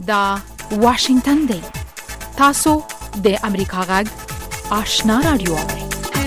دا واشنگتن دی. تاسو د امریکا غږ آشنا رادیو اورئ.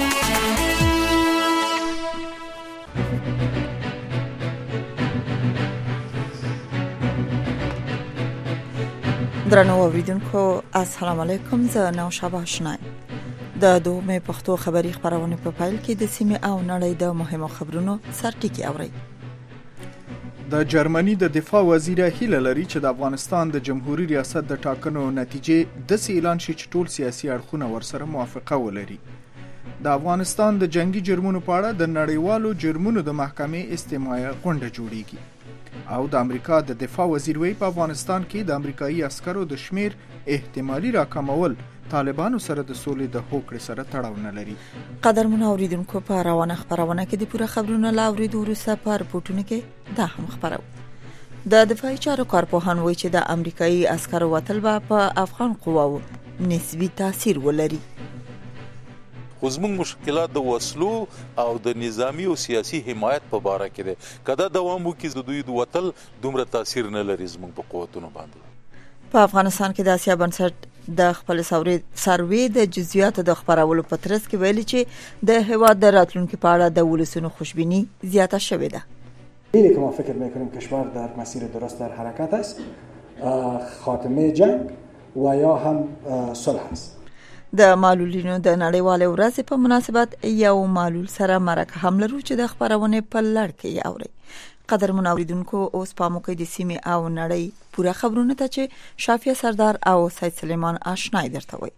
درنو اوریدونکو السلام علیکم. زه نوشابه آشنا د دومې پښتو خبری خبرونه په پیل کې د سیمه او نړۍ د مهمو خبرونو سرټکی اورئ. د جرمني د دفاع وزیر هیله لري چې د افغانستان د جمهوریت ریاست د ټاکنو نتیجې د اعلان شي چې ټول سیاسي اړخونه ورسره موافقه ولري. د افغانستان د جنگي جرمونو په اړه د نړیوالو جرمونو د محکمې استماعي غونډه جوړیږي. او د امریکا د دفاع وزیر وی په افغانستان کې د امریکایي عسکرو د شمیر احتمالي راکمول طالبانو سره د سولې د هوکړې سره تړاو نه لري. قدرمن اوریدونکو په روانه خبرونه کې د پوره خبرونو لاوریدو وروسته په رپورټونو کې دا هم خبرو. د دفاعي چارو کارپوهان وایي چې د امریکایي عسکرو وتل به په افغان قواو نسبی تاثیر ولري. خو زموږ مشکلات د وسلو او د نظامی او سیاسي حمایت په باره کې ده. کله دوام وکړي د دوی د وتل دومره تاثیر نه لري زموږ په قوتونو باندې. په افغانستان کې د اسیا بنسټ د خپل سروې د جزئیاتو د خبرولو په ترڅ کې ویلي چې د هواد د راتلونکو په اړه د ولسونو خوشبینی زیاته شوې ده. دلیلی که ما فکر میکنیم کشور در مسیر درست در حرکت است خاتمه جنگ و یا هم صلح است. د معلولینو د نړیوالې ورځې په مناسبت یو معلول سره مرکه هم لرو چې د خبرونه په لړ کې اوري. قدرمن اوریدونکو اوس پاموکې د سیمه او نړۍ پوره خبرونه ته چې شافیه سردار او سید سلیمان آشنای درته وي.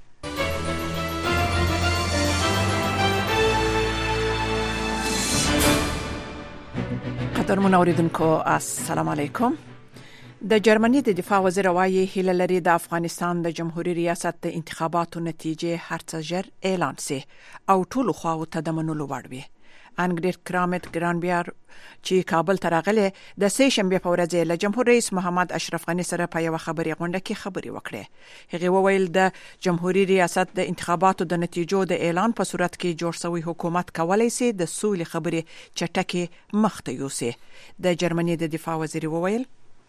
قدرمن اوریدونکو السلام علیکم. د جرمني د دفاع وزیر وايي هیله لري د افغانستان د جمهوریت ریاست د انتخاباتو نتیجې هرڅه ژر اعلان سي او ټول خواو ته د منلو وړ وي. انګریډ کرامت ګرانبیار چې کابل ته راغله د سې شنبه په ورځ له جمهور رئیس محمد اشرف غنی سره په یو خبري غونډه کې خبري وکړه. هغه وویل د جمهوریت ریاست د انتخاباتو د نتیجو د اعلان په صورت کې جوړ شوی حکومت کولای شي د سولې خبري چټکي مخته یوسي. د جرمني د دفاع وزیر وویل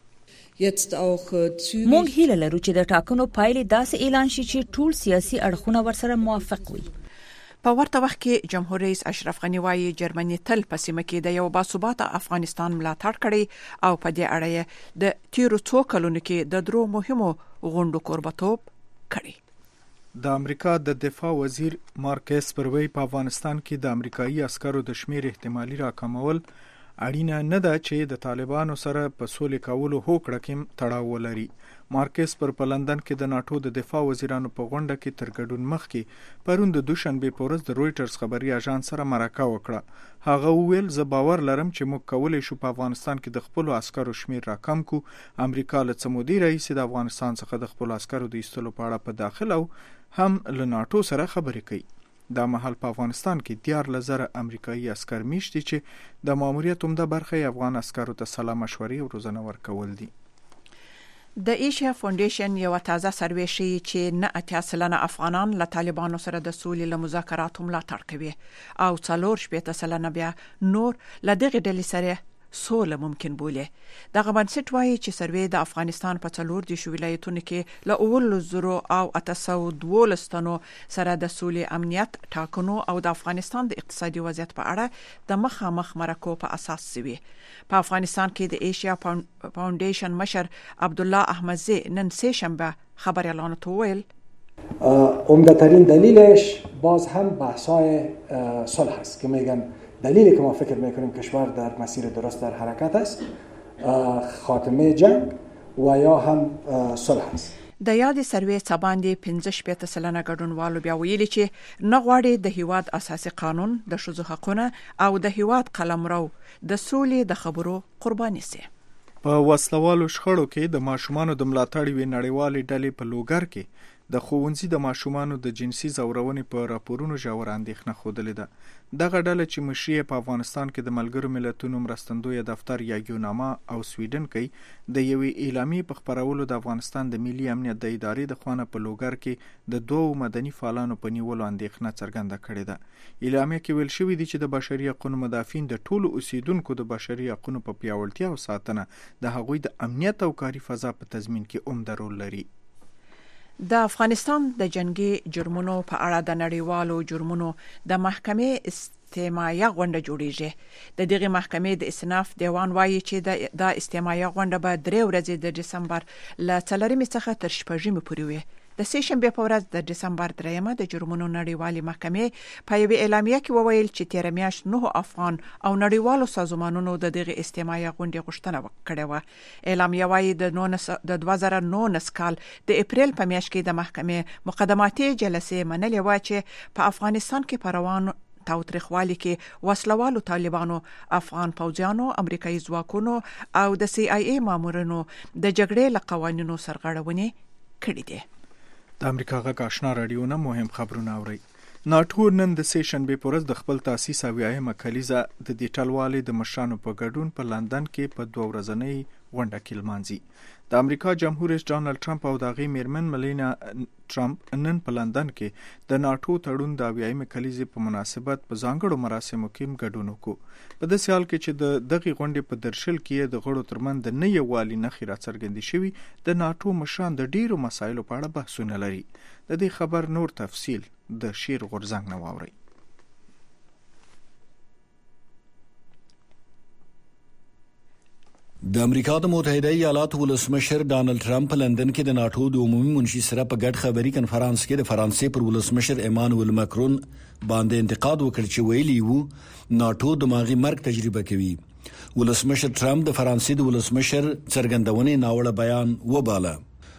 مونږ هیله لرو چې د ټاکنو پایلې داسې اعلان شي چې ټول سیاسي اړخونه ورسره موافق وي. په ورته وخت کې جمهور رئیس اشرف غنی وايي جرمني تل په سیمه کې د یو باثباته افغانستان ملاتړ کړي او په دې اړه د تیرو څو کلونو کې د درو مهمو غونډو کوربتوب کړي. د امریکا د دفاع وزیر مارک اسپر وی په افغانستان کې د امریکایي عسکرو د شمیر احتمالي راکمول اړینه نه ده چې د طالبانو سره په سولې کولو هوکړه کې تړاو ولري. مارکس په لندن کې د ناتو د دفاع وزیرانو په غونډه کې تر ګډون مخکې پرون د دوشنبه په ورځ د رويټرز خبري اژانس سره مرکه وکړه. هغه وویل زه باور لرم چې موږ کولای شو په افغانستان کې د خپل عسکرو شمیر راکم کو. امریکا له څمودي رئیس د افغانستان څخه د خپل عسکرو د ایستلو په اړه په داخل او هم له ناتو سره خبرې کوي. دا مهال په افغانستان کې 14,000 امریکایي عسكر میشتي چې د ماموریت عمده برخه افغان عسکرو ته سلا مشورې او روزنه ورکول دي. د ایشیا فاونډیشن یو تازه سروې ښیي چې 80% افغانان له طالبانو سره د سولې له مذاکراتو ملاتړ کوي او 4% بیا نور له دغه ډلې سره سوله ممکن بوله. دغه بنسټ وایي چې سروې د افغانستان په 14 ولایتونو کې له 812 سره د سولې امنیت ټاکنو او د افغانستان د اقتصادي وضعیت په اړه د مخامخ مرکو په اساس سوي. په افغانستان کې د ایشیا فاونډیشن مشر عبد الله احمدزی نن سه شنبه خبر اعلان ویل عمده ترین دلیلش باز هم بحث‌های صلح است که میگن دلیلی که ما فکر میکنیم کشور در مسیر درست در حرکت است خاتمه جنگ و یا هم صلح است. د یاد سروې څباندې 15% ګډونوالو بیا ویلي چې نه غواړي د هیواد اساسي قانون د ښځو حقونه او د هیواد قلمرو د سولې د خبرو قرباني سي. په وسلوالو شخړو کې د ماشومانو د ملاتړ وی نړیوالې ډلې په لوګر کې د ښوونځي د ماشومانو د جنسي ځورونې په راپورونو ژوره اندېښنه ښودلې ده. دغه ډله چې مشري په افغانستان کې د ملګرو ملتونو مرستندویه دفتر یا یوناما او سویډن کوي، د یوې اعلامیې په خپرولو د افغانستان د ملي امنیت د ادارې د خوانه په لوګر کې د 2 مدني فعالانو په نیولو اندېښنه څرګنده کړې ده. اعلامیه کې ویل شوي دي چې د بشري حقوقو مدافعین د ټولو اوسیدونکو د بشري حقوقو په پیاوړتیا او ساتنه د هغوی د امنیت او کاري فضا په تضمین کې عمده رول لري. د افغانستان د جنگي جرمونو په اړه د نړیوالو جرمونو د محکمې استماعي غونډه جوړیږي. د دغه محکمې د استئناف دیوان وایي چې د استماعي غونډه به 3 ورځې د دسمبر ل 4 څخه تر 6 پورې وي. د سه شنبه په ورځ د دسمبر 3 د جرمونو نړیوالې محکمې په یوه اعلامیه کې وویل چې 13 میاشت 9 افغان او نړیوالو سازمانونو د دغه استماعي غونډې غوښتنه کړې و. اعلامیه وایي د 2019 کال د اپریل په میاشت کې د محکمې مقدماتي جلسې منلې و چې په افغانستان کې په روان تاوتریخوالي کې وسلوالو طالبانو، افغان پوځیانو، امریکایي ځواکونو او د CIA مامورینو د جګړې له قوانینو سرغړونې کړې دي. د امریکا غږ آشنا رادیو نه مهم خبرونه اوري. ناټو نن د سه شنبه په ورځ د خپل تاسیس اویایم کلیزه د ډیټلوالي د مشرانو په ګډون په لندن کې په 2 ورځنۍ غونډه کې لمانځي. د امریکا جمهور رئیس ډانلډ ټرمپ او د هغې میرمن ملینا ټرمپ نن په لندن کې د ناټو تړون د اویایم کلیزې په مناسبت په ځانګړو مراسمو کې ګډون وکړو. په داسې حال کې چې د دغې غونډې په درشل کې د غړو ترمنځ د نه یووالي نښې راڅرګندې شوي، د ناټو مشران د ډیرو مسایلو په اړه بحثونه لري. د دې خبر نور تفصیل د شیر غورځنګ نه واورئ. د امریکا د متحده ایالاتو ولسمشر ډانلډ ټرمپ په لندن کې د ناټو د عمومي منشي سره په ګډ خبري کنفرانس کې د فرانسې پر ولسمشر ایمانوئل ماکرون باندې انتقاد وکړ چې ویلي وو ناټو دماغي مرګ تجربه کوي. ولسمشر ټرمپ د فرانسې د ولسمشر څرګندونې ناوړه بیان وباله.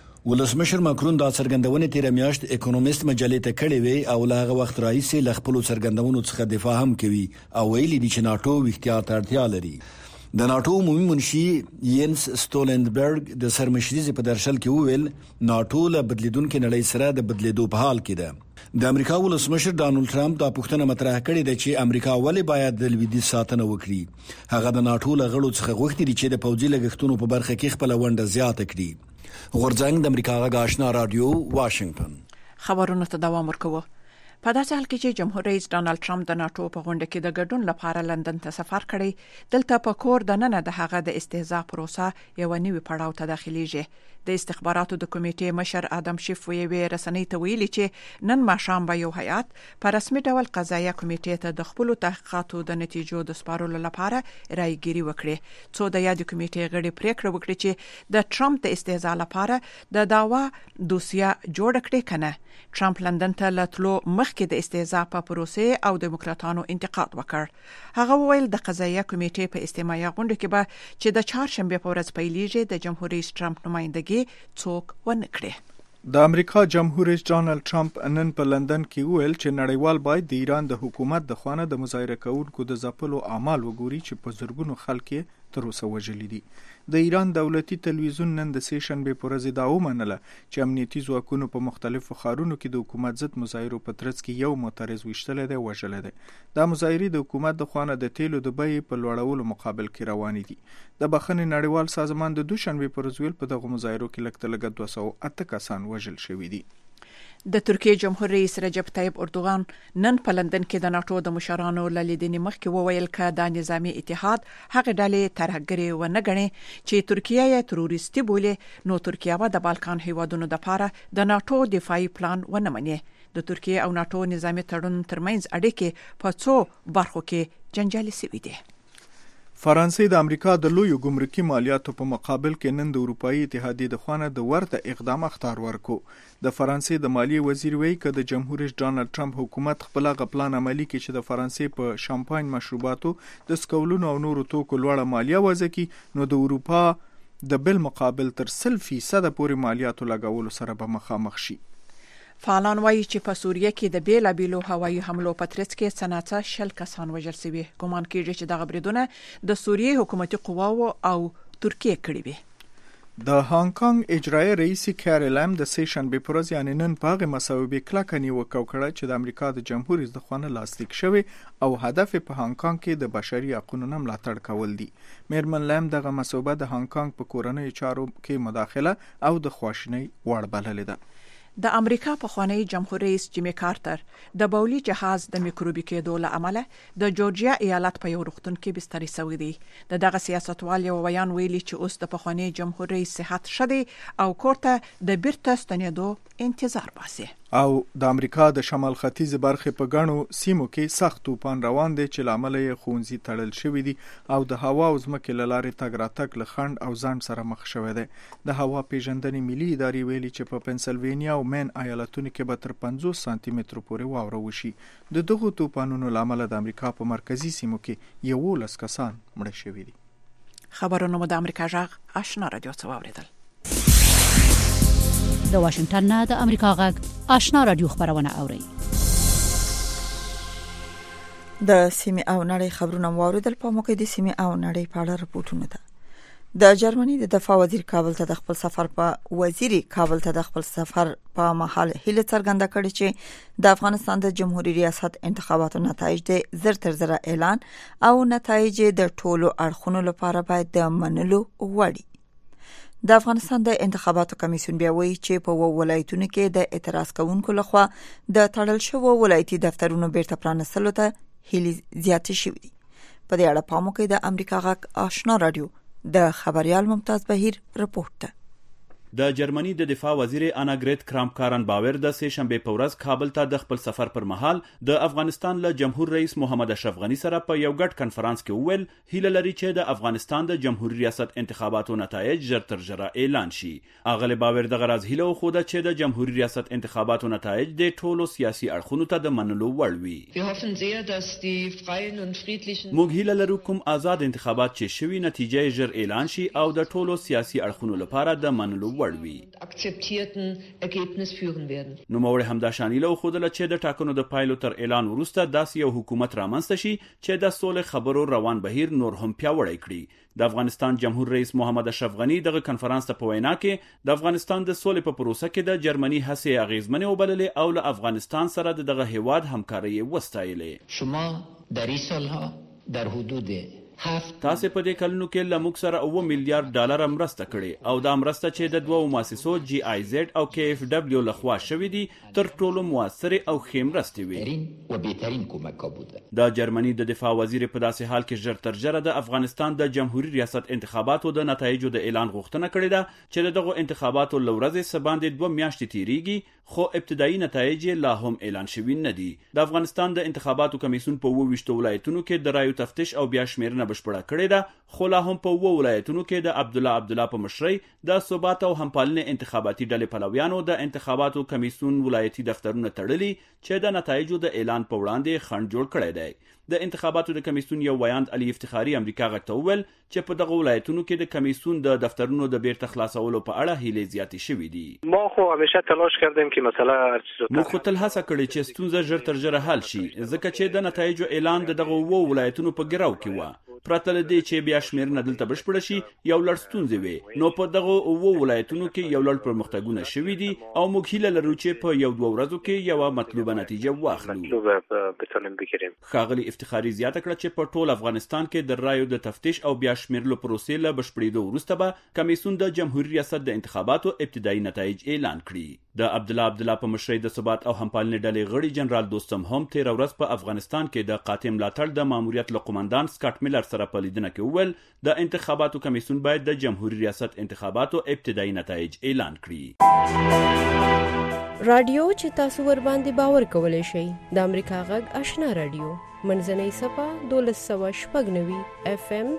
ولسمشر ماکرون دا څرګندونې تیر میاشت اکونومیست مجلې ته کړې وي او له وخت راهیسې له خپل څرګندونو څخه دفاع هم کوي او ویلي دي چې ناټو احتیاط اړتیا لري. د ناټو عمومي منشي ینس سټولنبرګ د سرمشري په درشل کې وویل ناټو له بدلیدونکو نړۍ سره د بدلیدو په حال کې ده. د امریکا ولسمشر ډانلډ ټرمپ دا پوښتنه مطرح کړې ده چې امریکا ولې باید د لویدیځ ساتنه وکړي. هغه د ناټو له غړو څخه غوښتي دي چې د پوځي لګښتونو په برخه کې خپل ونډه زیاته کړي. غورځنګ د امریکا غږ آشنا رادیو، واشنگټن. خبرونه ته دوام ورکوو. په داسې حال کې چې جمهور رئیس ډانلډ ټرمپ د ناټو په غونډه کې د ګډون لپاره لندن ته سفر کړی، دلته په کور د نن د هغه د استهزاء پروسه یو نوی پړاو ته داخليږي. د استخباراتو د کمیټې مشر ادم شیف وی رسنۍ ته ویلي چې نن ماښام به یو هیئت په رسمي ډول قضایه کمیټې ته د خپل تحقیقاتو د نتیجو د سپارلو لپاره رايګيري وکړي. څو د یاد کمیټې غړي پریکړه وکړي چې د ټرمپ د استهزاء لپاره د داوا دوسیه جوړ کړي کنه. ټرمپ لندن ته لاتلو مخکې د استهزاء په پروسه او دیموکراتانو انتقاد وکړ. هغه وویل د قضایه کمیټې په استماعي غونډه کې به چې د 4 شنبه په ورځ پیلېږي د جمهور رئیس ټرمپ نمائندګي څوک ونکړي. د امریکا جمهور رئیس ډانلډ ټرمپ نن په لندن کې وویل چې نړیوال باید د ایران د حکومت د خوانه د مظاهره کوونکو د ځپلو اعمال وګوري چې په زرګونو خلک تر اوسه وژلي دي. د ایران دولتي تلویزیون نن د سه شنبه په ورځ دا ومنله چې امنیتي ځواکونو په مختلفو ښارونو کې د حکومت ضد مظاهرو په ترڅ کې یو معترض وشتل دی وژل دی. دا مظاهرې د حکومت د خوانه د تیلو د بیې په لوړولو مقابل کې روان دي. د بخښنې نړیوال سازمان د دوشنبه پر ورځ ویل په دغه مظاهرو کې لږ تر لږه 208 کسان وژل شوي دي. د ترکیه جمهور رئیس رجب طیب اردوغان نن په لندن کې د ناټو د مشرانو لیدنې مخکې وویل چې د نظامی اتحاد هغه ډلې ترهګري و نه غني چې ترکیه یې تروریستي بولي، نو ترکیه به د بالکان هیوادونو لپاره د ناټو دفاعي پلان ونه مني. د ترکیه او ناټو نظامی تړون ترمنځ اړیکې په څو برخو کې جنجالي شوې دي. فرانسې د امریکا د لویو ګمرکي مالیاتو په مقابل کې نن د اروپאי اتحادیې د خوانه د ورته اقدام اختار ورکو. د فرانسې د مالیې وزیر وایي چې د جمهور رئیس ډانلډ ټرمپ حکومت خپل غپلان عملی کوي چې د فرانسې په شامپاین مشروباتو د سکولونو او نورو توکو لوړه مالیه وضع کړي، نو د اروپا د بل مقابل تر 0% پورې مالیاتو لګولو سره به مخامخ شي. فعالان وایي چې په سوریه کې د بیلابیلو هوایي حملو په ترڅ کې سناڅه 60 کسان وژل شوي. ګومان کېږي چې دغه بریدونه د سوریې حکومتي قواو او ترکیه کړي وي. د هانګ کانګ اجرایي رئیس کیری لام د سیشنبه پر ورځ یعنی نن په هغه مساوي کلکه نیوکه وکړه چې د امریکا د جمهوریت د خوانه لاسلیک شوی او هدف په هانګ کانګ کې د بشري حقوقو نه ملاتړ کول دي. میرمن لام دغه مسوبه د هانګ کانګ په کورنۍ چارو کې مداخله او د خواشینۍ وړ بللې ده. د امریکا پخوانی جمهور رئیس جیمی کارتر د بولی جهاز د میکروبي کېدو له امله د جورجیا ایالت په یو روغتون کې بستري شوی دی. دغه سیاستوال یو بیان ویلي چې اوس د پخوانی جمهور رئیس صحت شدي او کوړه د بیرته ستنېدو انتظار باسي. او د امریکا د شمال ختیځ برخې په غنو سیمو کې سخت طوفان روان دي چې لامل یې خونځي تړل شوی دي او د هوا او ځمکې لارې تګ راتګ له خند او ځان سره مخ شوی دی. د هوا پیژندنې ملي ادارې ویلي چې په پنسلوانیا او مین ایالتونو کې به تر 50 سانتي متر پورې واوره وشي. د دغو طوفانونو لامل د امریکا په مرکزی سیمو کې 11 کسان مړه شوي دي. خبرونه د امریکا جغ آشنا رادیو څخه واوریدل. د واشنگټن نه د امریکا غږ آشنا رادیو خبرونه اوري. د سیمه او نړۍ خبرونه واوریدل. په موقع د سیمه او نړۍ په اړه راپورټونه ده. د جرمني د دفاع وزیر کابل ته د خپل سفر په محل هیله څرګنده کړې چې د افغانستان د جمهوریت ریاست انتخاباتو نتایج د زر تر زر اعلان او نتایج د ټولو اړخونو لپاره باید د منلو وړ. د افغانستان د انتخاباتو کمیسیون بیا وایي چې په ولایتونو کې د اعتراض کوونکو لخوا د تړل شوو ولایتي دفترونو بیرته پرانستلو ته هیلې زیاتې شوې دي. په دې اړه په موقع د امریکا غږ آشنا رادیو د خبريال ممتاز بهیر رپورټ ده. د جرمني د دفاع وزیر اناګریت کرام کارن باور د سه شنبه په ورځ کابل ته د خپل سفر پر مهال د افغانستان له جمهور رئیس محمد اشرف غنی سره په یو ګډ کنفرانس کې وویل هیله لري چې د افغانستان د جمهوریت ریاست انتخاباتو نتایج ژر تر ژره اعلان شي. اغلی باور د غرض هیله خو ده چې د جمهوریت ریاست انتخاباتو نتایج د ټولو سیاسي اړخونو ته د منلو وړ وي. موږ هیله لرو کوم آزاد انتخابات چې شوي نتیجه ژر اعلان شي او د ټولو سیاسي اړخونو لپاره د منلو نو موږ همدا شانیله خودله چې د ټاکنو د پایلو تر اعلان وروسته داسې یو حکومت رامنځته شي چې د سولې خبرو روان بهیر نور هم پیاوړی کړي. د افغانستان جمهور رئیس محمد اشرف غنی دغه کنفرانس ته په وینا کې د افغانستان د سولې په پروسه کې د جرمني هڅې اغیزمنې وبللې او له افغانستان سره دغه هیواد همکاري وستایلې. شما در این سالها در حدود تاسو په دې کلونو کې لموږ سره 9 میلیارډ ډالر مرسته کړې او دا مرسته چې د دوه مؤسسو جی آی زد او کی اف دبلیو لخوا شوې دي تر ټولو موثره او ښه مرستې وي. د جرمني د دفاع وزیر په داسې حال کې ژر تر ژره د افغانستان د جمهوریت ریاست انتخاباتو د نتایجو د اعلان غوښتنه کړې ده چې دغه انتخاباتو لورځ سباندې 2 میاشتې تیریږي خو ابتدایي نتایج لا هم اعلان شوي نه دي. د افغانستان د انتخاباتو کمیسیون په 22 ولایتونو کې د رایو تفتیش او بیا شمیرنه بشپړه کړې ده خو لا هم په ولایتونو کې د عبدالله په مشرۍ د ثبات او همپالنې انتخاباتي ډلې پلویانو د انتخاباتو کمیسیون ولایتي دفترونه تړلي چې د نتایجو د اعلان په وړاندې خنډ جوړ کړی دی. د انتخاباتو د کمیسیون یو ویاند علي افتخاری امریکا غږ ته وویل چې په دغه ولایتونو کې د کمیسیون د دفترونو د بیرته خلاصولو په اړه هیلې زیاتې شوې دي. ما خو همیشه تلاش کردیم که مثلا موږ خو تل هڅه کړې چې ستونزه ژر تر ژره حل شي ځکه چې د نتایجو اعلان دغه ولایتونو په ګراو کې و. پرته له دې چې بیا شمیرنه دلته بشپړه شي یو لړ ستونزې وي نو په دغه ولایتونو کې یو لړ پرمختګونه شوي دي او موږ هیله لرو چې په یو 2 ورځو کې یو مطلوبه نتیجه واخلو. ښاغلي افتخاری زیاته کړه چې په ټول افغانستان کې د رایو د تفتیش او بیا شمیرلو پروسې له بشپړېدو وروسته به کمیسیون د جمهوریت ریاست د انتخاباتو ابتدایي نتایج اعلان کړي. د عبدالله په مشرۍ د ثبات او همپالنې ډلې غړي جنرال دوستم هم 13 ورځ په افغانستان کې د قاطع ملاتړ د ماموریت له قومندان سکاټ میلر سره په لیدنه کې وویل د انتخاباتو کمیسیون باید د جمهوریت ریاست انتخاباتو ابتدایي نتایج اعلان کړي. رادیو چې تاسو ور باندې باور کولای شئ د امریکا غږ آشنا رادیو منځنۍ صفه 1290 اف ام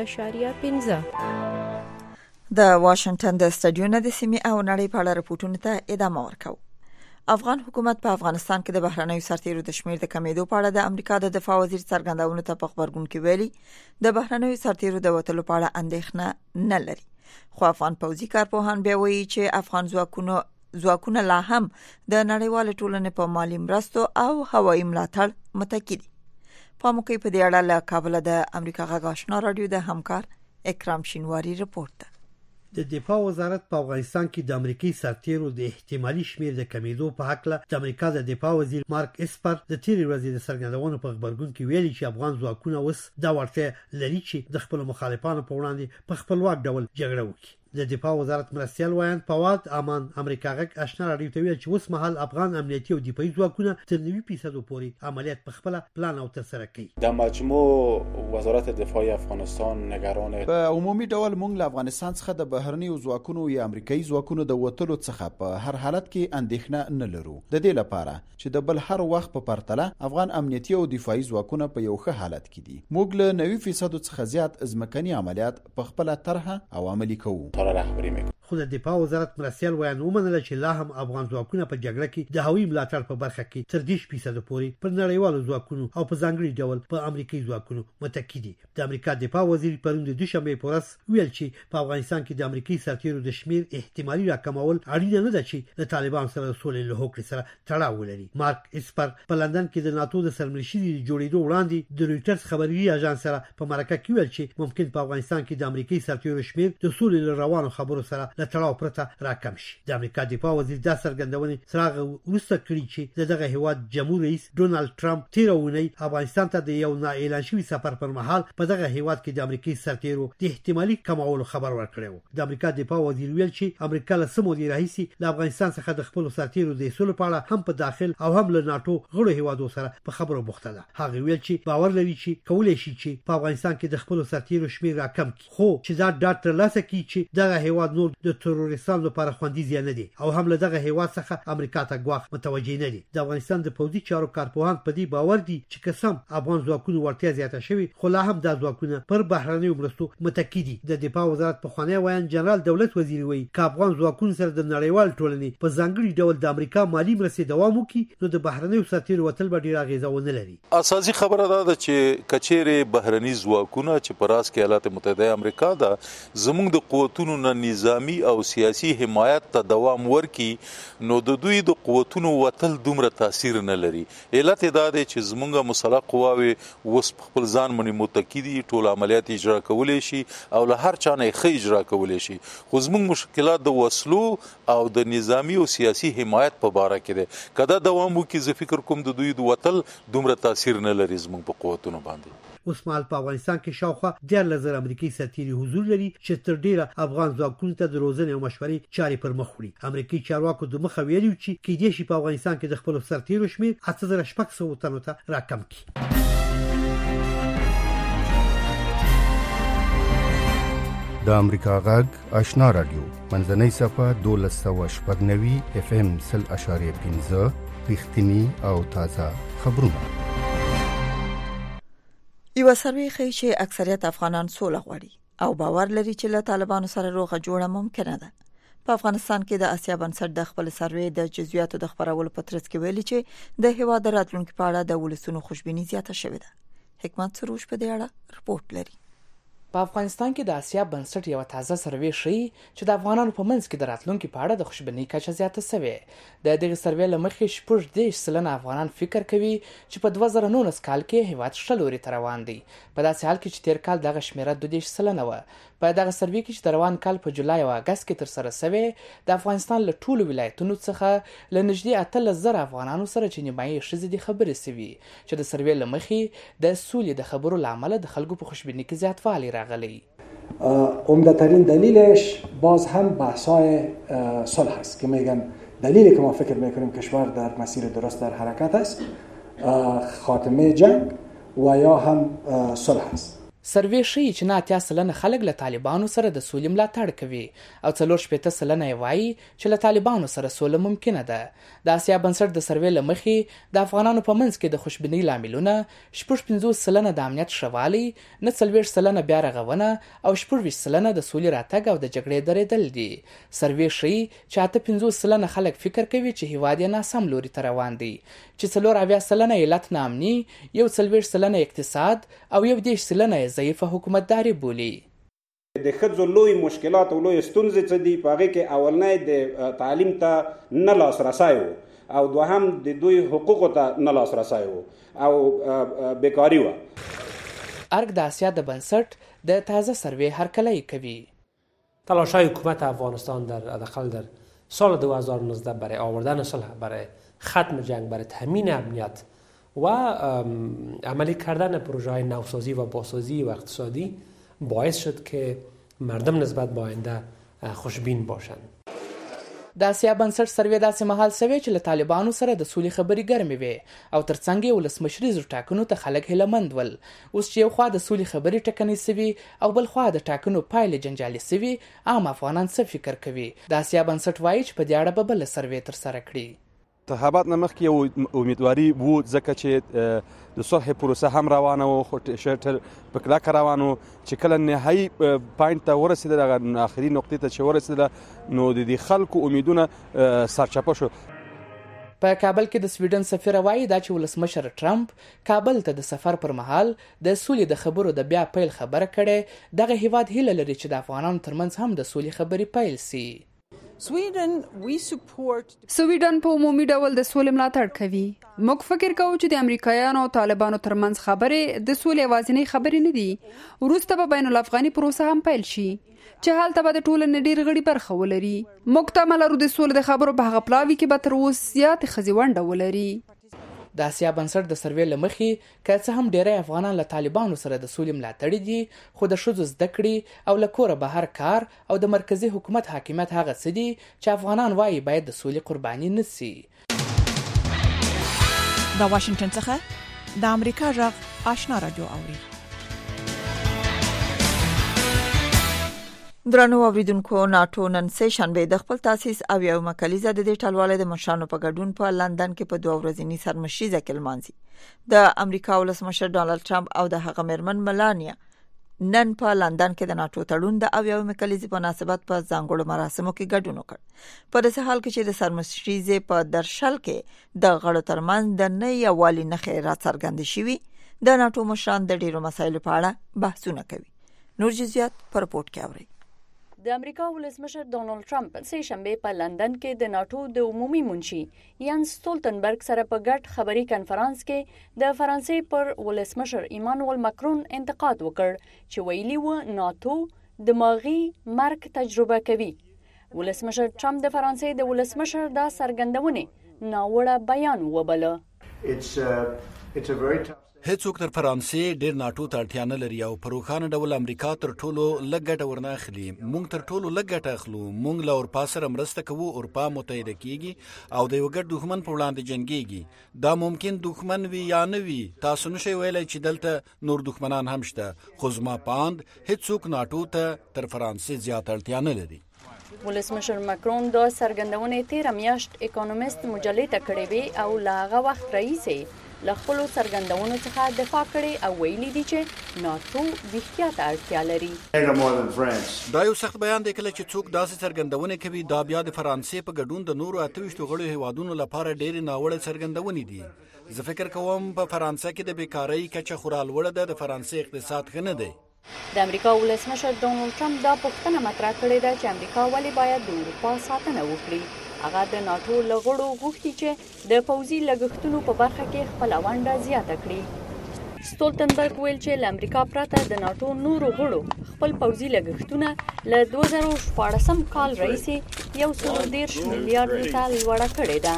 0.15 د واشنگټن د سټډیو نه د سیمې او نړۍ په اړه رپورټونو ته ادامه ورکوي. افغان حکومت په افغانستان کې د بهرنیو سرتیرو د شمیر د کمیدو په اړه د امریکا د دفاع وزیر څرګندونه ته په خبرګون کې ویلي د بهرنیو سرتیرو د وټلو په اړه اندېښنه نه لري. خو افغان پوځي کارپوهان بیا وایي چې افغان ځواکونه لا هم د نړیوال ټولنې په مالی مرستو او هوایي ملاتړ متکی دي. په موقع په دې اړه له کابل د امریکا غږ آشنا رادیو د همکار اکرام شینواری رپورټ ده. د دفاع وزارت په افغانستان کې د امریکایي سرتیرو د احتمالي شمیر د کمیدو په حق له د امریکا د دفاع وزیر مارک اسپر د تیرې ورځې د څرګندونو په خبرګون کې ویلي چې افغان ځواکونه اوس دا وړتیا لري چې د خپل مخالفانو په وړاندې په خپلواک ډول جګړه وکړي. د دفاع وزارت مرستیال وایي فواد امان امریکا غږ آشنا راډیو ته ویل چې اوس مهال افغان امنیتي او دفاعي ځواکونه تر 90% پورې عملیات په خپل پلان او ترسره کوي. د مجموع وزارت دفاع افغانستان نگران په عمومي ډول موږ له افغانستان څخه د بهرنیو ځواکونو یا امریکایي ځواکونو د وټلو څخه په هر حالت کې اندېښنه نه لرو. د دې لپاره چې د بل هر وخت په پرتله افغان امنیتي او دفاعي ځواکونه په یو ښه حالت کې دي. موږ له 90% څخه زیات ځمکني عملیات په خپل طرحه او عملي کوو. خو د دفاع وزارت مرستیال وایي ومنله چې لا هم افغان ځواکونه په جګړه کې د هوایي ملاتړ په برخه کې تر 10% پورې پر نړیوالو ځواکونو او په ځانګړي ډول په امریکایي ځواکونو متکی دي. د امریکا دفاع وزیر پرون د دوشنبه په ورځ ویل چې په افغانستان کې د امریکایي سرتیرو د شمیر احتمالي راکمول اړینه نه ده چې د طالبان سره سولې له هوکړې سره تړاو ولري. مارک اسپر په لندن کې د ناتو د سرمنشي د جوړېدو وړاندې د رويټرز خبري اژانس سره په مرکه کې ویل چې ممکن په افغانستان کې د امریکایي سرتیرو شمیر د سولې له روانو خبرو سره له تړاو پرته راکم شي. د امریکا دفاع وزیر دا څرګندونې سراغ وروسته کړی چې دغه هیواد جمهور رئیس ډونالد ټرمپ تیر اونۍ افغانستان ته د یو نا اعلان شوی سفر پر مهال په دغه هیواد کې د امریکایي سرتیرو د احتمالي کمولو خبر ورکړی. د امریکا دفاع وزیر ویل چې امریکا له سمودي راهیسي د افغانستان څخه د خپل سرتیرو د اصول په اړه هم په داخل او هم له ناتو غړو هیوادو سره په خبرو بوخته ده. هغه ویل چې باور لري چې کولای شي چې په افغانستان کې د خپل سرتیرو شمیر راکم کړي، خو چې دا ډاټ ترلاسه کړي چې دغه هیواد نور د تروریستانو لپاره خوندي ځای نه دي او هم له دغه هیواد څخه امریکا ته ګواښ متوجه نه دي. د افغانستان د پوځي چارو کارپوهان په دې باور دي چې قسم افغان ځواکونو ورتیا زیاته شوی خو لا هم د ځواکونو پر بهرنیو مرستو متکی دي. د دفاع وزارت په خوانی وایي جنرال دولت وزیر وایي چې افغان ځواکونو سره د نړیوال ټولنې په ځانګړي ډول د امریکا مالی مرستې دوام وکړي نو د بهرنیو سرتیرو وتل به ډیر اغیزه ونه لري. اساسي خبره ده چې کچېره بهرني ځواکونه چې پر راس کې ایالات متحده امریکا دا زموږ د قوتونو نه نظامی او سیاسي حمایت ته دوام ورکي نو د دوی د قوتونو وتل دومره تاثیر نه لري. علت دا دی چې زموږ مسلح قواوي وس خپل ځان منی متکی دي، ټول عملیات اجرا کولای شي او له هر چا نه ښه اجرا کولای شي. خو زموږ مشکلات د وسلو او د نظامی او سیاسي حمایت په باره کې دي. کله دوام وکي زه فکر کوم د دوی د وتل دومره تاثیر نه لري زموږ په قوتونو باندې. اوس مهال په افغانستان کې شاوخوا 10,000 امریکایي سرتیري حضور لري چې تر ډیره افغان ځواکونو ته د روزنې او مشورې چارې پر مخ وړي. امریکایي چارواکو د مخه ویلي چې کېدای شي په افغانستان کې د خپل سرتیرو شمیر 8600 تنو ته راکم کړي. د امریکا غږ آشنا رادیو منځنۍ صفه 1290 FM 0.5 رښتینی او تازه خبرونه. یو سروي ښیي چې اکثریت افغانان سوله غواړي او باور لري چې له طالبانو سره روغه جوړه ممکنه ده. په افغانستان کې د اسیا بنسټ د خپل سروي د جزئیاتو د خبرولو په ترڅ کې ویلي چې د هیواد راتلونکو په اړه د ولسونو خوشبیني زیاته شوې ده. حکمت سروش په دې اړه رپورټ لري. په افغانستان کې د اسیا بنسټ یو تازه سروي ښیي چې د افغانانو په منځ کې د راتلونکو په اړه د خوشبینۍ کچه زیاته شوې. د دغه سروي لمخې 60% افغانان فکر کوي چې په 2019 کال کې هیواد ښه لوري ته روان دی. په داسې حال کې چې تیر کال دغه شمیره 22% و. په دغه سروي کې چې د روان کال په جولای او اگست کې تر سره شوی د افغانستان له ټولو ولایتونو څخه له نږدې 18,000 افغانانو سره چې نیمایي ښځې د خبرې شوي چې د سروي لمخې د سولې د خبرو لامل د خلکو په خوشبینۍ کې زیاتوالی راغلی. عمده‌ترین دلیلش باز هم بحث‌های صلح است که میگن دلیلی که ما فکر میکنیم کشور در مسیر درست در حرکت است خاتمه جنگ و یا هم صلح است. سروي ښیي چې 90% خلک له طالبانو سره د سولې ملاتړ کوي او 40% یې وایي چې له طالبانو سره سوله ممکنه ده. د اسیا بنسټ د سروي له مخې د افغانانو په منځ کې د خوشبینۍ لاملونه 55% د امنیت شوالی، 49% بیا رغونه او 14% د سولې راتګ او د جګړې درېدل دي. سروي ښیي چې 58% خلک فکر کوي چې هیواد یې ناسم لوري ته روان دی، چې 40% علت ناامني، 41% اقتصاد او 10% ضعیفه حکومتداري بولي. د ښځو لوی مشکلات او لوی ستونزې څه دي؟ په هغې کې اولنی د تعلیم ته نه لاسرسی و او دوهم د دوی حقوقو ته نه لاسرسی و او بیکاري وه. ارګ د اسیا د بنسټ د تازه سروي هرکلی کوي. تلاش‌های حکومت افغانستان در حداقل در سال 2019 برای آوردن صلح، برای ختم جنگ، برای تامین امنیت و عملی کردن پروژه‌های نوسازی و بازسازی و اقتصادی باعث شد که مردم نسبت به آینده خوشبین باشند. د اسیا بنسټ سروې داسې مهال سوي چې له طالبانو سره د سولې خبرې ګرمې وې او ترڅنګ یې ولسمشریزو ټاکنو ته خلک هیلهمند ول. اوس چې یو خوا د سولې خبرې ټکنۍ سوي او بل خوا د ټاکنو پایلې جنجالي سوي، عام افغانان څه فکر کوي؟ د اسیا بنسټ وایي چې په دې اړه به بله سروې ترسره کړي. انتخابات نه مخکې یو امیدواري وو، ځکه چې د صلح پروسه هم روانه وه، خو شرط په کلکه روان وو چې کله نهایي پاینټ ته ورسېدل، هغه آخري نقطې ته چې ورسېدله، نو د دې خلکو امیدونه سرچپه شو. په کابل کې د سویډن سفیر وایي دا چې ولسمشر ټرمپ کابل ته د سفر پر مهال د سولې د خبرو د بیا پیل خبره کړې. دغه هیواد هیله لري چې د افغانانو ترمنځ هم د سولې خبرې پیل سي. سویډن په عمومي ډول د سولې ملاتړ کوي. موږ فکر کوو چې د امریکایانو او طالبانو ترمنځ خبرې د سولې یوازینۍ خبرې نه دي. وروسته به بین الافغاني پروسه هم پیل شي چې هلته به د ټولنې ډېر غړي برخه ولري. موږ تمه لرو د سولې د خبرو په هغه پلاوي کې به تر اوسه زیاتې ښځې ونډه ولري. د اسیا بنسټ د سروې له مخې که څه هم ډیری افغانان له طالبانو سره د سولې ملاتړي دي، خو د ښځو زده کړې او له کوره بهر کار او د مرکزي حکومت حاکمیت هغه څه دي چې افغانان وایي باید د سولې قرباني نه سي. د واشنگټن څخه د امریکا غږ آشنا رادیو اوري. درنو اوریدونکو، ناتو نن سه شنبه د خپل تاسیس او یو مکلیزه د دې ټلواله د مشرانو په ګډون په لندن کې په 2 ورځنی سرمشریزه کې لمانځي. د امریکا ولسمشر ډانلډ ټرمپ او د هغه مېرمن ملانیا نن په لندن کې د ناتو تړون د او یو مکلیزه په مناسبت په ځانګړو مراسمو کې ګډون وکړ. په داسې حال کې چې د سرمشریزه په درشل کې د غړو ترمنځ د نه یوالي نښې راڅرګندې شوي، د ناتو مشران د ډیرو مسایلو په اړه بحثونه کوي. نور جزئیات په رپورت کې اورئ. د امریکا ولسمشر ډونالد ټرمپ سه شنبه په لندن کې د ناتو د عمومي منشي یانس سټولټنبرګ سره په ګډ خبري کانفرنس کې د فرانسې پر ولسمشر ایمانوئل ماکرون انتقاد وکړ چې ویلي و ناتو دماغي مرګ تجربه کوي. ولسمشر ټرمپ د فرانسې د ولسمشر دا سرګندونه ناوړه بیان وبله. هیڅوک تر فرانسې ډیر ناتو ته اړتیا نه لري او په روښانه ډول امریکا تر ټولو لږ ګټه ورنه اخلي. موږ تر ټولو لږ ګټه اخلو. موږ له اروپا سره مرسته کوو، اروپا متحده کیږي او د یو ګډ دښمن په وړاندې جنګيږي. دا ممکن دښمن وي یا نه وي، تاسو نشئ ویلای چې دلته نور دښمنان هم شته، خو زما پاند هیڅوک ناتو ته تر فرانسې زیات اړتیا نه لري. ولسمشر ماکرون دا سرګندونه 13 میاشت اکونومیست مجلې ته کړې وي او لا هغه وخت رئیسه له خپل سرګندونو څخه دفاع کړي او ویلي دي چې ناتو د احتیاط اړتیا لري. دا یو سخت بیان دی کله چې څوک داسې سرګندونه کوي. دا بیا د فرانسې په ګډون د نورو 28 غړو هیوادونو لپاره ډېر ناوړه سرګندونې دي. زه فکر کوم په فرانسې کې د بیکاری کچه خورال وړه ده. د فرانسې اقتصاد ښه نه دی. د امریکا ولسمشر ډونالد ټرمپ دا پوښتنه مطرح کړې ده چې امریکا ولې باید د اروپا ساتنه وکړي. هغه د ناتو لغړو غوښتي چې د پوځي لګښتونو په برخه کې خپل ونډه زیاته کړي. سټولټنبرګ ویل چې ل امریکا پرته د ناتو نورو غړو خپل پوځي لګښتونه له 2014 کال راهیسې 130 میلیارډ ته لوړه کړې ده.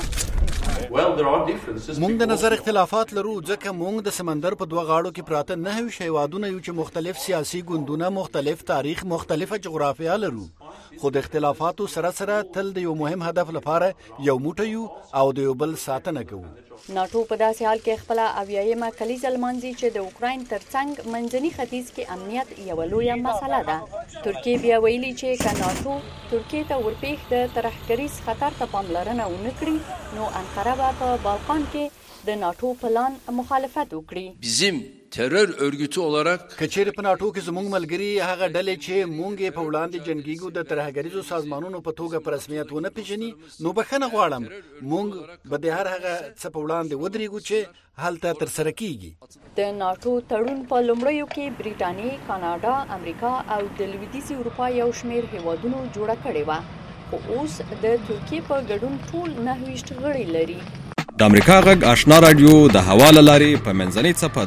مونږ د نظر اختلافات لرو ځکه مونږ د سمندر په 2 غاړو کې پراته 9 هیوادونه یو چې مختلف سیاسي ګوندونه، مختلف تاریخ، مختلفه جغرافیه لرو، خو د اختلافاتو سره سره تل د یو مهم هدف لپاره یو موټی یو او د یو بل ساتنه کوو. ناتو په داسې حال کې خپل اویایمه کلیزه لمانځي چې د اوکراین ترڅنګ منځني ختیځ کې امنیت یو لویه مسله ده. ترکیه بیا ویلي چې که ناتو ترکیه ته ورپېښ د ترهګریز خطر ته پاملرنه ونه کړي نو انقره به په بالقان کې د ناتو پلان مخالفت وکړي. bizim terör örgütü olarak کچېر په ناتو کې زموږ ملګری هغه ډلې چې مونږ په وړاندې جنگيګو د ترهګریزو سازمانونو په توګه په رسمیت ونه پیژني، نو بخښنه غواړم. مونږ به د هر هغه څه په وړاندې ودرېږو چې هلته ترسره کیږي. د ناتو تړون په لومړیو کې بریټانیا، کاناډا، امریکا او د لویدیځي اروپا یو شمېر هیوادونو جوړه کړې وه، خو اوس د ترکیه په ګډون ټول 29 غړي لري. د امریکا غږ آشنا رادیو د حواله لاري په منځنۍ صفه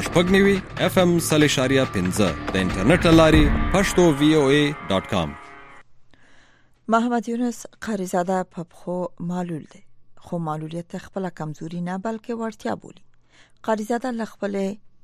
1290 FM 0.5 د انټرنیټ لاري پښتو voa.com. محمد یونس قریزاده په پخو معلول دی، خو معلولیت خپل کمزوري نه بلکې وړتیا بولي. قریزاده خپل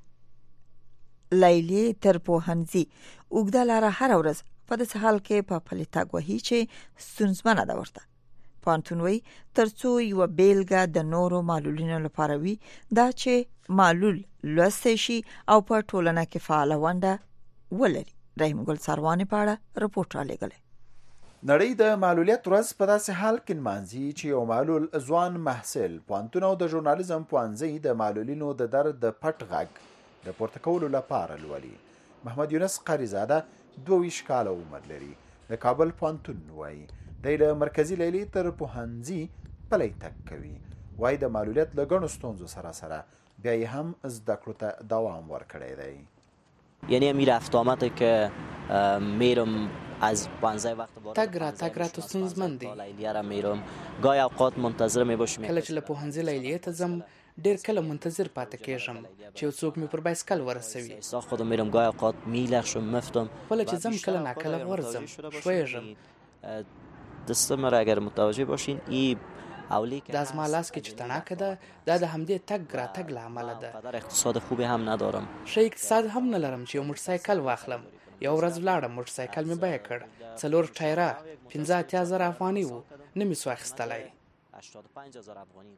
لیلی تر پوهنځي اوږده لاره هر ورځ په داسې حال کې په پلي تګ وهي چې ستونزمنه ده ورته. پوهنتون وایي ترڅو یوه بیلګه د نورو معلولینو لپاره وي دا چې معلول لوستی شي او په ټولنه کې فعاله ونډه ولري. رحیم ګل سرواني په اړه رپورټ رالیږلی. نړۍ د معلولیت ورځ په داسې حال کې نمانځي چې یو معلول ځوان محصل پوهنتون او د ژورنالیزم پوهنځي د معلولینو د درد د پټ غږ د پورته کولو لپاره لولي. محمد یونس قریزاده 22 کاله عمر لري. د کابل پوهنتون وایي دی له مرکزي لیلې تر پوهنځي پلی تګ کوي. وایي د معلولیت له ګڼو ستونزو سره بیا یې هم زده کړو ته دوام ورکړی دی. یعنی امیر رفت آمده که میرم از پانزه وقت تگ را ستونزمن دی. لیلیه را میرم گاهی اوقات منتظر میباشم. کله چې له پوهنځي لیلیې ته ځم ډیر کله منتظر پاتې کېږم چې یو څوک مې پر بایسکل ورسوي. خودم میرم گاهی اوقات میلغشم مفتم. کله چې ځم کله ناکله ورځم شویږم. دستم را اگر متوجه باشین ای دا زما لاس کې چې تڼاکه ده دا د همدې تګ راتګ له امله ده. اقتصاد خوبی هم ندارم. ښه اقتصاد هم نه لرم چې یو موټرسایکل واخلم. یو ورځ ولاړم موټرسایکل مې بیه کړ 4 ټایره 15,000 افغانۍ و نه مې سو اخیستلی. 85,000 افغانۍ.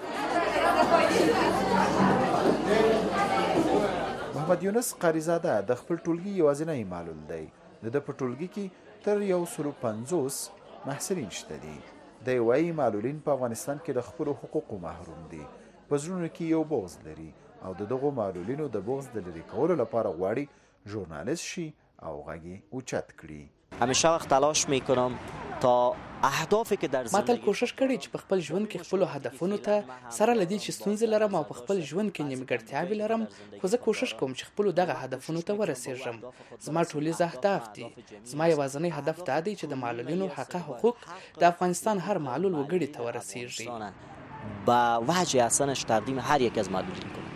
محمد یونس قریزاده د خپل ټولګي یوازینی معلول دی. د په ټولګي کې تر 150 محصلین شته دي. د وایي معلولین په افغانستان کې د خپل حقوقو محروم دي. په زړونو کې یو بغض لري او د دغو معلولینو د بغض د لرې کولو لپاره غواړي ژورنالیست شي او غږ یې اوچت کړي. همیشه وخت تلاش میکنم تا اهدافی که در ما تل کوشش کړی چې په خپل ژوند کې خپل هدفونو ته سره لدی چې ستونزې لرم او په خپل ژوند کې نیمګړتیاوې لرم، خو زه کوشش کوم چې خپل دغه هدفونو ته ورسیږم. زما ټولیز اهداف دي. زما یوازینی هدف دا دی چې د معلولینو حقوق د افغانستان هر معلول وګړي ته ورسیږي. با وجه احسنش تقدیم هر یک از معلولین کنم.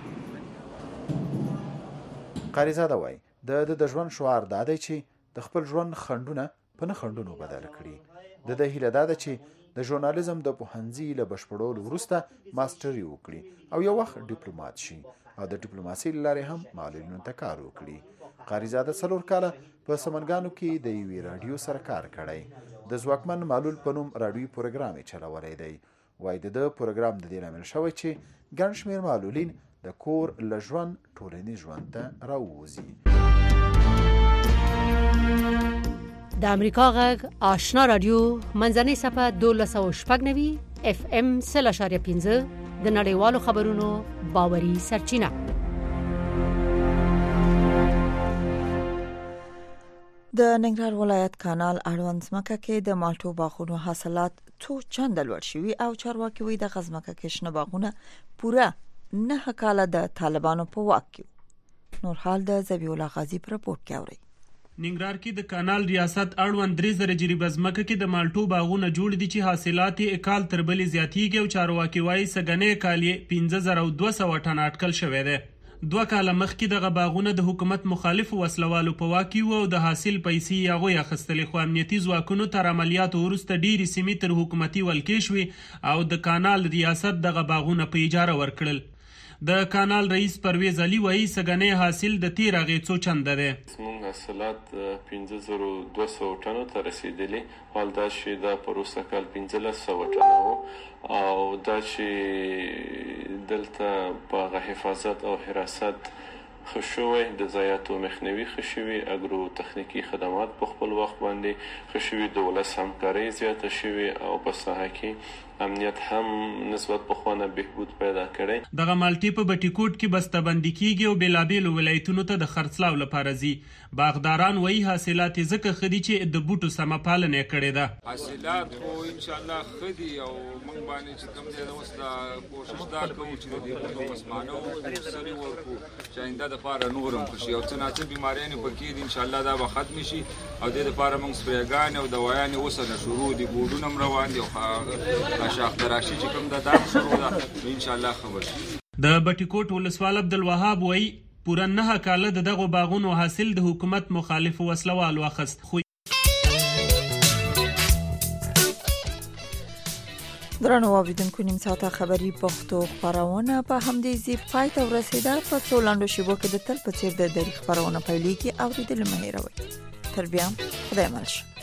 قریزاده وایي د ژوند شعار دا دی چې د خپل ژوند خنډونه په نه خنډونو بدل کړي. د هیله دا ده چې د ژورنالیزم د پوهنځي له بشپړولو وروسته ماستري وکړي او یو وخت ډیپلومات شي او د ډیپلوماسۍ له لارې هم معلولینو ته کار وکړي. قریزاده 4 کاله په سمنګانو کې د یوې راډیو سره کار کړی. د ځواکمن معلول په نوم راډیوي پروګرام یې چلولی دی. وایي د پروګرام د دې لامل شوی چې ګڼ شمېر معلولین د کور له ژوند ټولنیز ژوند ته راووځي. د امریکا غږ آشنا رادیو منځنۍ صفحه 1290 FM 0.5 د نړیوالو خبرونو باوري سرچینه. د ننګرهار ولایت کانال اړوند ځمکه کې د مالټو باغونو حاصلات څو چنده لوړ شوي او چارواکي وایي د ځمکه کې شنه باغونه پوره 9 کاله د طالبانو په واک کې. نور حال د ذبیح الله غازی پر رپورټ کې اوري. ننګرهار کې د کانال ریاست اړوند 3,000 جریبه ځمکه کې د مالټو باغونه جوړ دي چې حاصلات یې کال تر بلې زیاتیږي او چارواکي وایي سګنې کال یې 15,200 ټن اټکل شوی دی. 2 کاله مخکې دغه باغونه د حکومت مخالفو وسلوالو په واک کې وو او د حاصل پیسې یې هغوی اخیستلې، خو امنیتي ځواکونو تر عملیاتو وروسته ډېرې سیمې تر حکومتي ولکې شوې او د کانال ریاست دغه باغونه په اجاره ورکړل. د کانال رئیس پرویز علي وایي سګنې حاصل د تیر هغې څو چنده دی. زموږ حاصلات 15,200 ټنو ته رسېدلي، حال دا چې دا پروسه کال 1,500 ټنه و او دا چې دلته په هغه حفاظت او حراست ښه شوی، د ضایعاتو مخنیوي ښه شوي، اګرو تخنیکي خدمات په خپل وخت باندې ښه شوي، د ولس همکارۍ زیاته شوې او په ساحه کې امنیت هم نسبت پخوانه بهبود پیدا کړی. دغه مالټې په بټي کوټ کې بسته‌بندي کیږي او بېلابېلو ولایتونو ته د خرڅلاو لپاره ځي. باغداران وایي حاصلات یې ځکه ښه دي چې د بوټو سمه پالنه یې کړې ده. حاصلات خو انشاءالله ښه دي او موږ باندې چې کوم دی اوس دا کوشش دا کوو چې د دې بوټو مسمانه سرې ورکړو چې آینده دپاره نور هم ښه شي او څه ناڅه بیماریانې پکې دي انشاءالله دا به ختمې شي او دې دپاره موږ سپریګانې او دوایانې اوس نه شروع دي، بورډونه هم روان دي او شاخ تراشي چې کوم دا شروع ده ان شاء الله خبر شي. د بټي کوټ ولسوال عبدالوهاب وایي پوره 9 کاله د دغو باغونو حاصل د حکومت مخالف وسلوالو اخیست، خو درنو اوریدونکو نیم ساعته خبری پښتو خبرونه په همدې زی پای ته ورسیده. په څو لاندو شیبو کې د تل په څیر د دری خبرونه پیلېږي. اوریدل مه هېروئ. تر بیا خدای مل شه.